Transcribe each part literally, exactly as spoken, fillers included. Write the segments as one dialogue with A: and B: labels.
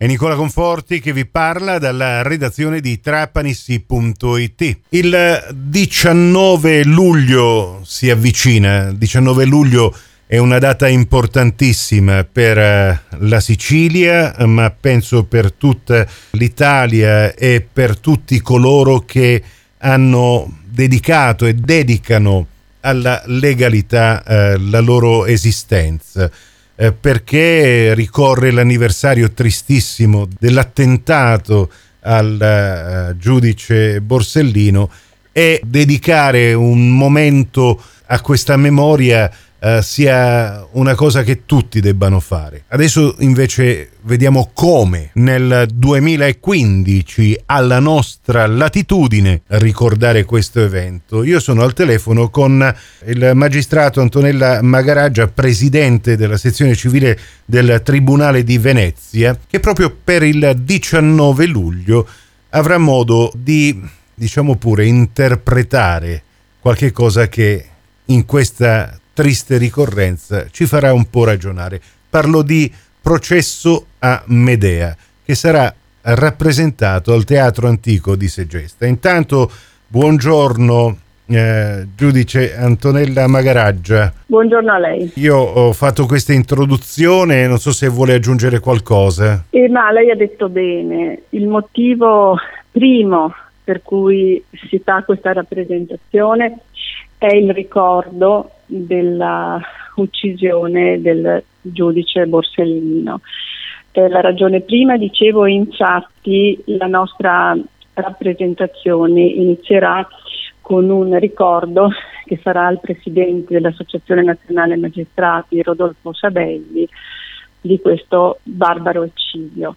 A: È Nicola Conforti che vi parla dalla redazione di Trapanissi punto it. Il diciannove luglio si avvicina. diciannove luglio è una data importantissima per la Sicilia, ma penso per tutta l'Italia e per tutti coloro che hanno dedicato e dedicano alla legalità eh, la loro esistenza, eh, perché ricorre l'anniversario tristissimo dell'attentato al eh, giudice Borsellino, e dedicare un momento a questa memoria Uh, sia una cosa che tutti debbano fare. Adesso invece vediamo come nel duemilaquindici alla nostra latitudine ricordare questo evento. Io sono al telefono con il magistrato Antonella Magaraggia, presidente della sezione civile del Tribunale di Venezia, che proprio per il diciannove luglio avrà modo di, diciamo pure, interpretare qualche cosa che in questa triste ricorrenza ci farà un po' ragionare. Parlo di Processo a Medea, che sarà rappresentato al Teatro Antico di Segesta. Intanto, buongiorno eh, giudice Antonella Magaraggia.
B: Buongiorno a lei.
A: Io ho fatto questa introduzione, non so se vuole aggiungere qualcosa.
B: Eh, ma lei ha detto bene. Il motivo primo per cui si fa questa rappresentazione è il ricordo della uccisione del giudice Borsellino. Eh, la ragione prima, dicevo, infatti la nostra rappresentazione inizierà con un ricordo che farà il presidente dell'Associazione Nazionale Magistrati, Rodolfo Sabelli, di questo barbaro eccidio.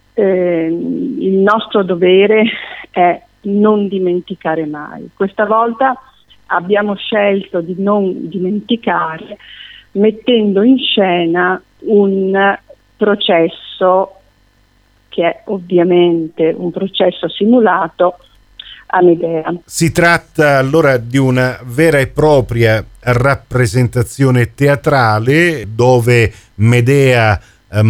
B: Eh, il nostro dovere è non dimenticare mai. Questa volta abbiamo scelto di non dimenticare, mettendo in scena un processo che è ovviamente un processo simulato a Medea.
A: Si tratta allora di una vera e propria rappresentazione teatrale dove Medea,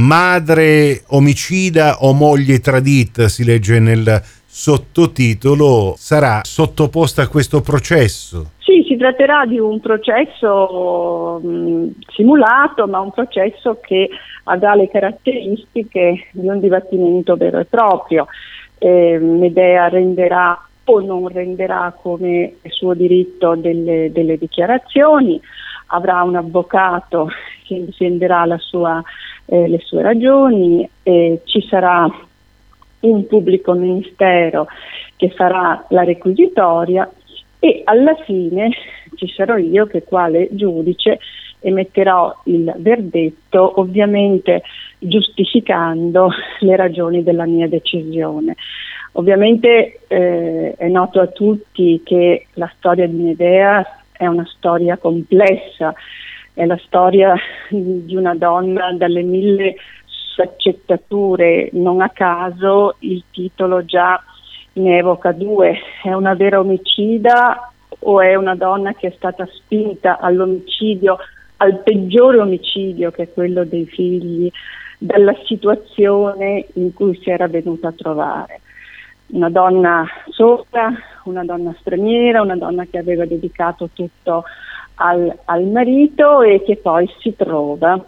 A: madre omicida o moglie tradita, si legge nel sottotitolo, sarà sottoposta a questo processo.
B: Sì, si tratterà di un processo mh, simulato, ma un processo che avrà le caratteristiche di un dibattimento vero e proprio. Eh, Medea renderà o non renderà, come è suo diritto, delle, delle dichiarazioni, avrà un avvocato che difenderà la sua, eh, le sue ragioni, e ci sarà un pubblico ministero che farà la requisitoria, e alla fine ci sarò io che, quale giudice, emetterò il verdetto, ovviamente giustificando le ragioni della mia decisione. Ovviamente eh, è noto a tutti che la storia di Medea è una storia complessa, è la storia di una donna dalle mille sfaccettature. Non a caso il titolo già ne evoca due: è una vera omicida o è una donna che è stata spinta all'omicidio, al peggiore omicidio, che è quello dei figli, dalla situazione in cui si era venuta a trovare. Una donna sola, una donna straniera, una donna che aveva dedicato tutto al, al marito e che poi si trova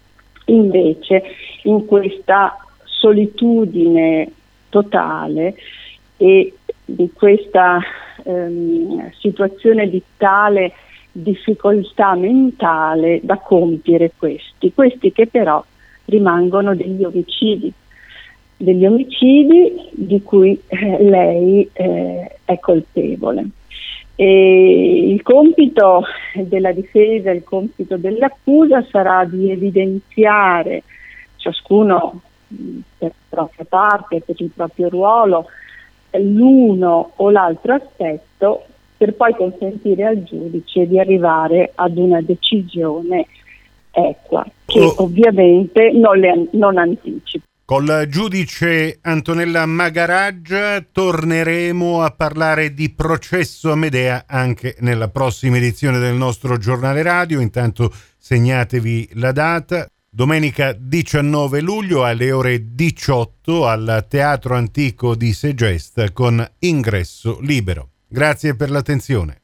B: invece in questa solitudine totale e di questa ehm, situazione di tale difficoltà mentale da compiere questi, questi che però rimangono degli omicidi, degli omicidi di cui eh, lei eh, è colpevole. E il compito della difesa, il compito dell'accusa sarà di evidenziare, ciascuno per la propria parte, per il proprio ruolo, l'uno o l'altro aspetto, per poi consentire al giudice di arrivare ad una decisione equa, che oh. ovviamente non, le, non anticipa.
A: Con la giudice Antonella Magaraggia torneremo a parlare di Processo a Medea anche nella prossima edizione del nostro giornale radio. Intanto segnatevi la data, domenica diciannove luglio alle ore diciotto al Teatro Antico di Segesta con ingresso libero. Grazie per l'attenzione.